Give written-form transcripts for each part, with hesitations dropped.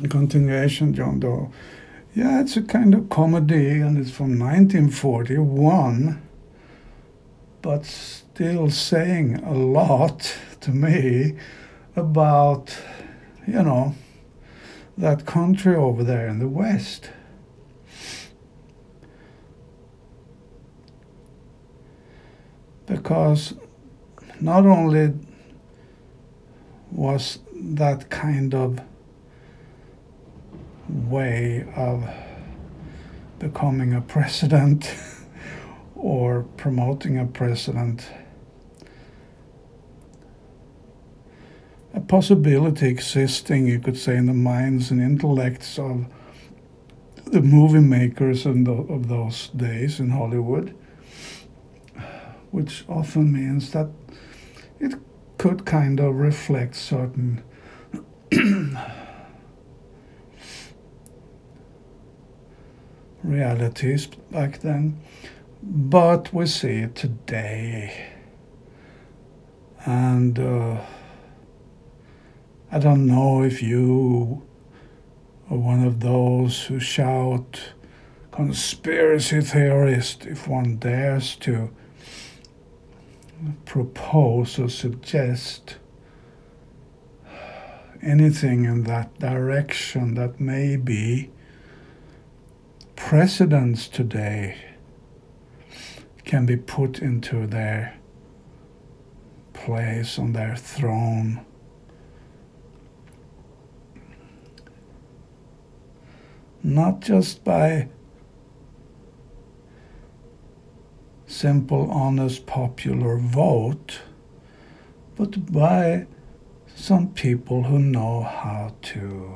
continuation, John Doe. Yeah, it's a kind of comedy, and it's from 1941, but still saying a lot to me about, you know, that country over there in the West. Because not only was that kind of way of becoming a president or promoting a president a possibility existing, you could say, in the minds and intellects of the movie makers of those days in Hollywood, which often means that it could kind of reflect certain realities back then. But we see it today. And I don't know if you are one of those who shout conspiracy theorist if one dares to propose or suggest anything in that direction, that maybe presidents today can be put into their place on their throne. Not just by simple, honest, popular vote, but by some people who know how to,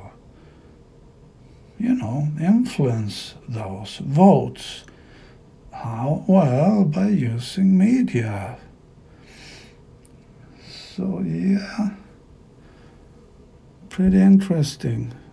influence those votes. How? Well, by using media. So, yeah, pretty interesting.